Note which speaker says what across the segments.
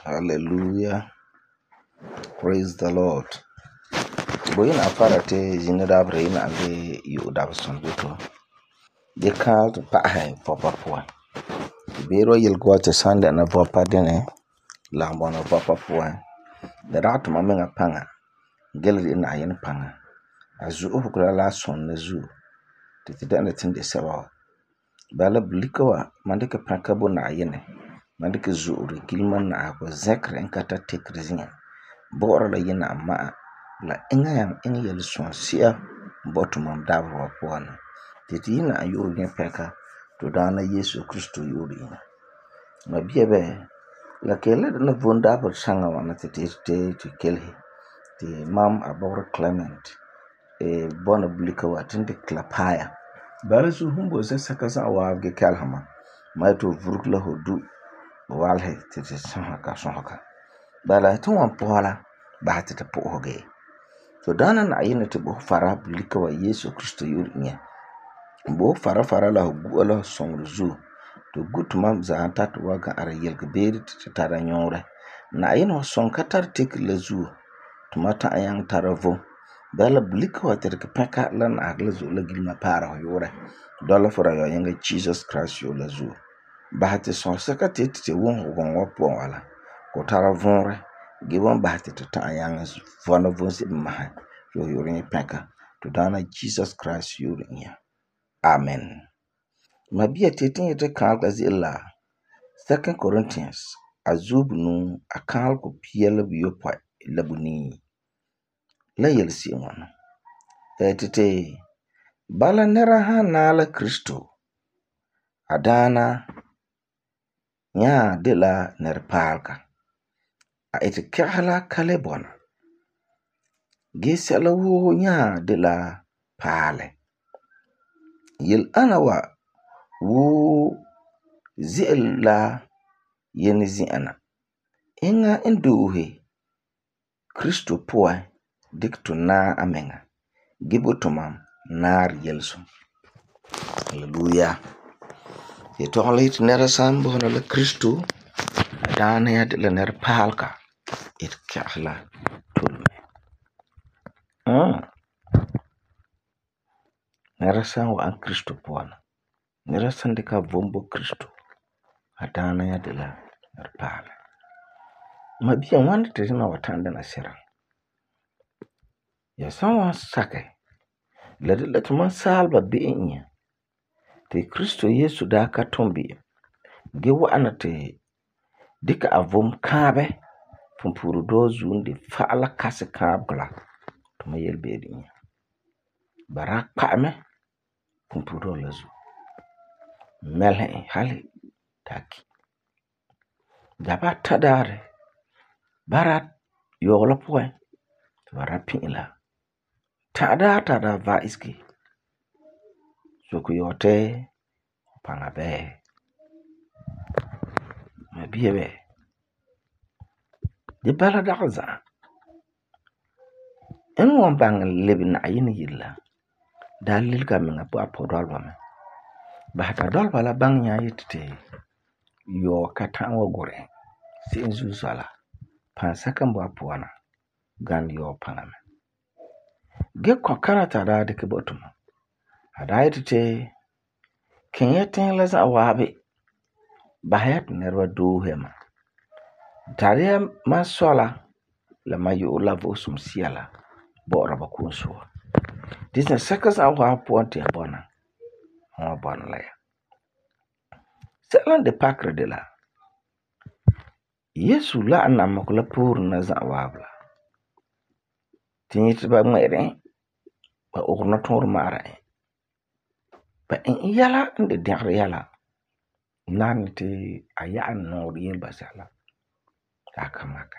Speaker 1: Hallelujah. Praise the Lord. Boyin afarate jinida brain ave yu dabson bito. They called pahe for papua. Biro yil go to Sunday na papa dene. Lambona papa pua. The rat mamma panga. Gelly in iron panga. As you ukula last son the zoo. Titi anything they saw. Bella blikoa mandika pankabo na yene. Mandika zoo gilman na ako zekre and kata take resin. Bora la yina ma la inga yang inga yel sonsia bottom dabro pona titi yina ayo gen peka to dana Yesu Kristo yuri ma biebe la kele na vonda per sanga wana titi to kelhi ti mam abor Clement bona blika watinde klapaya barasu humbo se sakasa wa ge kalhama ma to vurkla hodu walhe titi sonhaka bala tuwan pola bahati ta pohoge so dana na ayina te bo fara blika wa Yesu Kristo yurinya bo fara la gu la songru zu to gutuma za antat waga ara yelga beri te tara nyore na ayina song katar tik la zu tumata ayang taravo bala blika wa ter peka lan agla zu la gilma para yore dola fora yo yanga Jesus Christ yo la zu bahati son sakate te won wapo wala ko tara vonre Given back to Tayang one of us in my you peka to Dana Jesus Christ you in Amen. Mabia taking it a calc as illa. 2 Corinthians Azub no a calc of Piel Biopa Labuni. Layel see one. 30 Bala neraha nala Christo Adana nya de la nerpalka. A it kahala kalebona. Gisela wo nya de la pale. Yil anawa wo zi'il la yen zi'ana. Inga induhe Kristo poa dikto na amenga. Gibutumam nar yelso. Hallelujah. Itolit nera sambo na la Kristo. Adana ya de la ner palka. It kahla tulme. Nera sambo an Kristo poa na. Nera sandika vombo Kristo. Adana ya de la ner palka. Mabia wanda tezina watanda na sira. Ya sawa sake. Lati man salba bi'inya. Te Kristo Yesu da ka tombi. Ge wa'ana te dika avom kabe. Pumpuru dozu ndi fa'ala kase kabla. Tuma yelbe dinya. Barak pa'ame. Pumpuru lazu. Melhe hali taki. Daba tadare. Barat yola poe. Barat pinila. Tada va iski. Soku yote pangabe. Mabiebe. Di bala dagza. Enu wambang lebi na ayini yilla. Dalil ka minga po apodol wame. Bahata dol bala bang nya yitite. Yo katan wogore. Si inzu zala. Pansaka mbo apuana. Gan yo pangame. Ge kwa kanata da dike botuma. Hada yitite. Kenyeten laza awabe. Bahayat nerwa duhema. Taria masola. La mayu la vosum siala. Bora bakunsuwa. Disna sakas awa ponte abona. Hwa bona la ya. Selan de pakre de la. Yesu la anamakula pur na za wabla. Tinyit ba mwere. Ba urna tor mara. Ba in yala inde dengre yala. Nani te ayaan nori yin basala. Aka maka.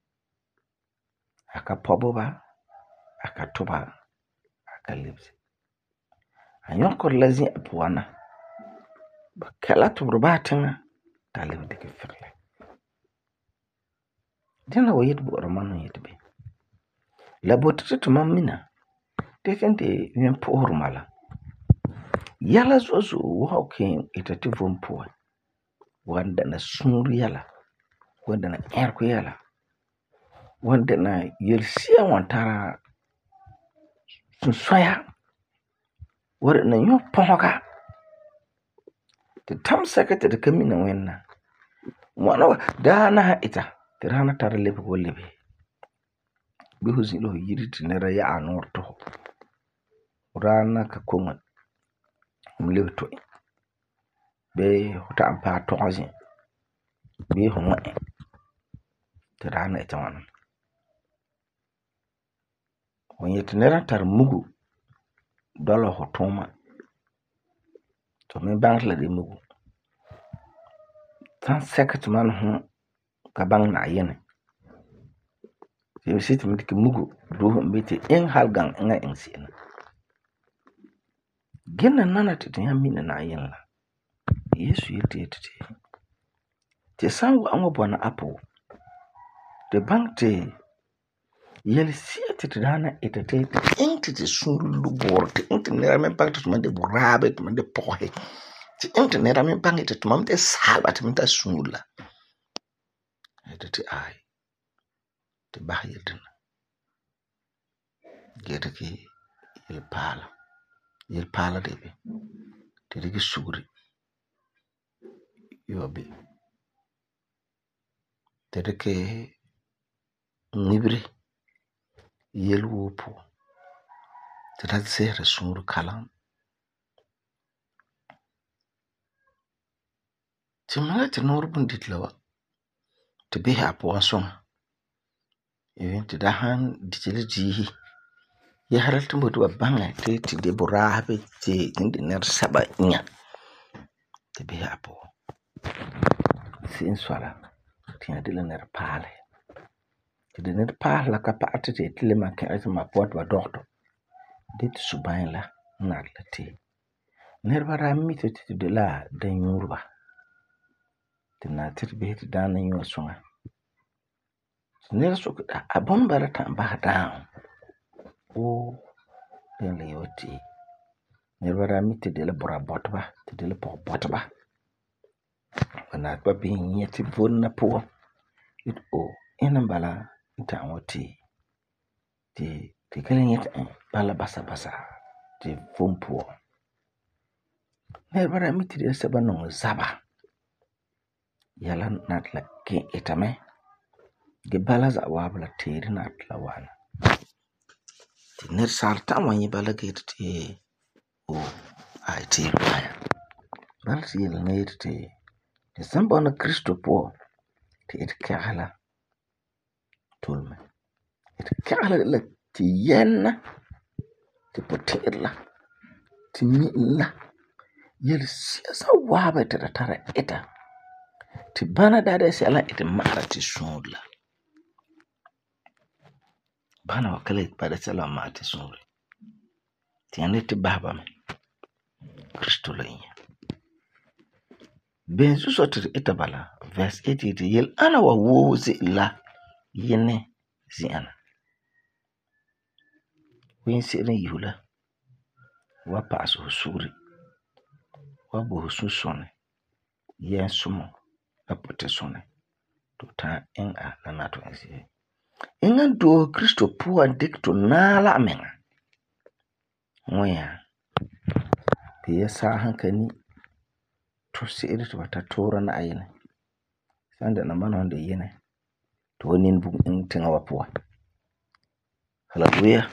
Speaker 1: Aka pobo ba. Aka toba. Aka lipsi. Anyonko lazi apuana. Ba kala tubrubatina. Talim deke firle. Dina wa yit bu ramano yit be. La botete to mamina. Defende yen por mala. Yala zozo wa ken itati vompo. Wanda na sunru yala. wanda na yar ku yala wanda na yelsiya wantara sun soya wanda na yo ponga te tam sakata da kamina wenna wana dana ita tirana tar lebe ko lebe bi huzilo yiriti nera ya anorto rana ka konga mlew to be huta ampa tozi be hono tirana ita wana wonyet nera tar mugu dolo hotoma to me bangla de mugu tan sekat man hu ka bang na yene je sit mit ki mugu do mbete en halgang nga en sina genna nana tete yamina na yene yesu yete tete te sangu ango bona apo de bankte yel siete te dana etete enti te sulu borte enti nera men bankte man de burabe man de pohe te enti nera men bankte to man de salba te man ta sula etete ai te bahiyedna gete ki yel pala de be te digi sugri yobe te deke nibre yel wopo te da zere suru kalam te mangate norbun ditlawa te be apo asonga even te da han ditele jihi ya haralta mbodu banga te de burabe te indi ner saba nya te be apo sin swala te de ner pale te de ner pala ka paate te tile makke ma pot wa doctor dit subain la nadla te ner bara mi te de la de nyurba te na te be te dana nyo songa ner so abon barata ba down o den le yoti ner bara mi te de la bora botba te de la botba wana ba bin yeti vonna po it o ena bala ta woti te kelen yet bala basa te fompo ner bara mi te de saba no zaba yala natla ke etame ge bala za wabla teri natla wana te ner sarta wani bala ge te o ai te baya bal si yel ne te samba na kristo po te et kala tolme et kala la ti yenna ti potella ti milla yel siasa waba te tara eta ti bana dada si ala ite mara ti sunla bana wakale pada sala ma ti sunla ti ane ti baba me kristo la inya benzu sotir ita bala verse 88 yel ana wa wozi la yene zi ana win sirin yula wa pasu suri wa bo susone yen sumo apote sone to ta en a na nato ensi engan do kristo puwa dikto nala amenga moya biya sa hankani to siri to ta tora na ayine sanda na manon da yene to nin bu in tinga wapuwa hallelujah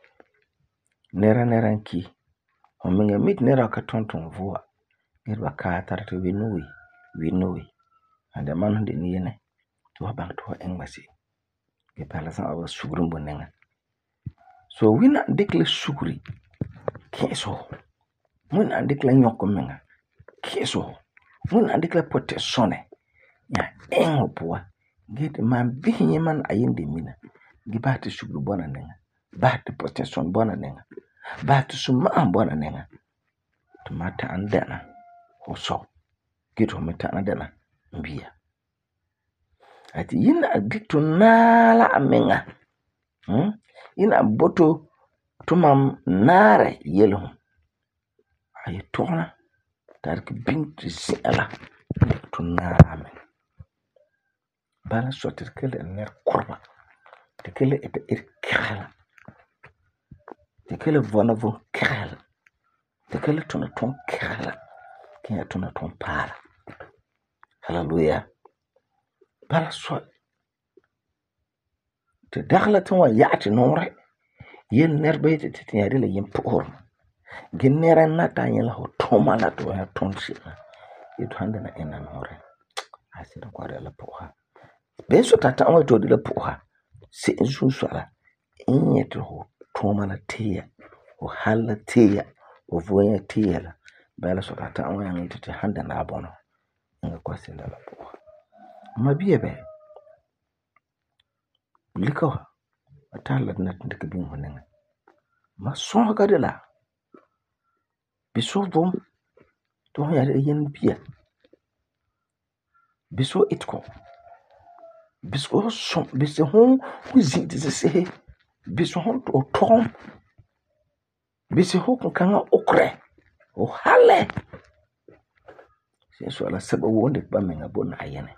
Speaker 1: nera ki omenga mit nera ka tonton vuwa nera ka tarta winui anda manon da ni yene to bang to engmasi ke pala sa awa sugrum bonenga so wina dekle sugri keso mun andikla nyoko menga keso mun andikla pote sone ya engo puwa gete man bihinye man ayende mina gibati sugru bona nenga bati pote son bona nenga bati suma bona nenga tumata andana hoso gitu meta andana mbia ati yina adikto nala amenga yina boto tumam nare yelo ay tona tarki binti siala to nala amenga Bala so te kele ner korba. Te kele et kala. Te kele vona von kala. Te kele tona ton kala. Kaya tona ton para. Hallelujah. Bala so te dagla ton wa yaati nore. Yen ner be te tinyade le yen por. Genera nata yela ho toma la to ya tonsi. Itu hande na ena nore. Asira kwa la poha. Benso tata on to de la poha. Se ensu swala. Inyeto ho toma la tia. O hala tia. O voya tia la. Bala so tata on yang itu te hande na abono. Nga kwa sila la poha. Mabiye be. Likawa. Atala na tindike bingo nenge. Mason gade la. Biso vom. To yare yen biya. Biso itko. Biso son. Biso hon. Wizi dizese. Biso hon to tom. Biso hon kanga okre. O hale. Senso ala saba wonde ba menga bona ayene.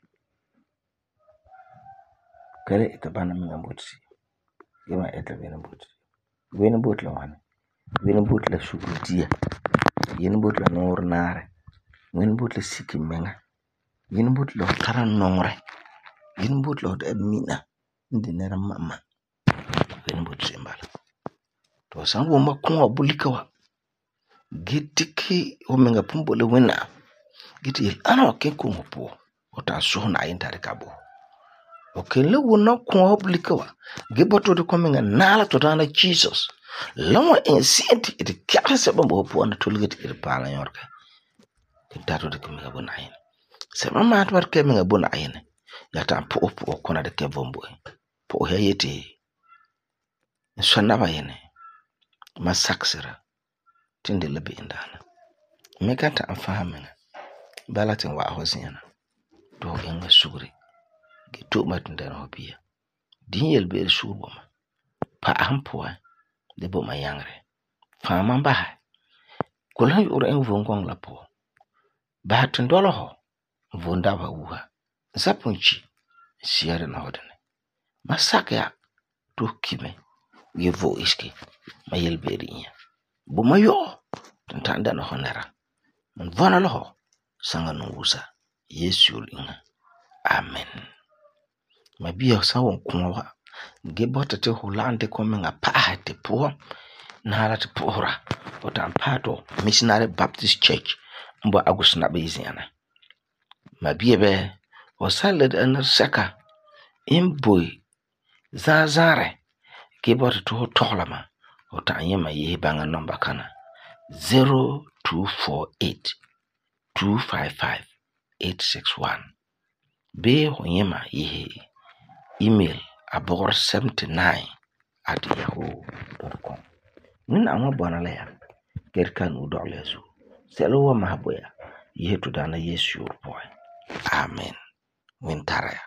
Speaker 1: Kare itabana menga botsi. Yema eta bena botsi. Wena bot la wane. Wena bot la shukutia. Yen bot la nor nare. Wena bot la siki menga. Yen bot la karan nongre. Yen bot la admina. Ndi nera mama. Wena bot sembala. To san wo makon bulika wa. Gitiki o menga pumbo le wena. Giti yel ana wakenko ngopo. Ota suhuna ayintari kabo. Okay, le wona ko oblika wa. Geboto de komenga nala to dana Jesus. Lawa ensienti it kase bambo po na tulgit ir pala yorka. Dato de komenga bona ayin. Se mama atwar kemenga bona ayin. Yata po kona de kevombo. Po hayete. Swana ba yene. Masaksira. Tinde lebe indana. Mekanta afahamenga. Balatin wa hosiyana. Do enga sugri. Gitu matunda no biya. Dinyel be shubo ma. Pa ampoa de bo mayangre. Fa mamba. Kulan yura en vongong la po. Ba tundolo ho. Vonda ba uha. Zapunchi. Siyare na hodene. Masaka ya. To kime. Yevo iski. Mayel be rinya. Bo mayo. Tantanda no honera. Mvana loho. Sanga nungusa. Yesu linga. Amen. Mabiya sawo kumawa. Gebota te hulante komenga paha te puha. Nara te puhura. Ota mpato Missionary Baptist Church. Mbo agusna beziana. Mabiya be. Osaled ener seka. Imboy. Zazare. Gebota te ho tohlama. Ota anyema yehi banga nomba kana. 0248 255 861. Be honyema yehi. Email abor79@yahoo.com. Nina amwa bwana lea. Gerkan udoglezu. Selo wa mahaboya. Yetu dana Yesu boy. Amen. Wintaraya.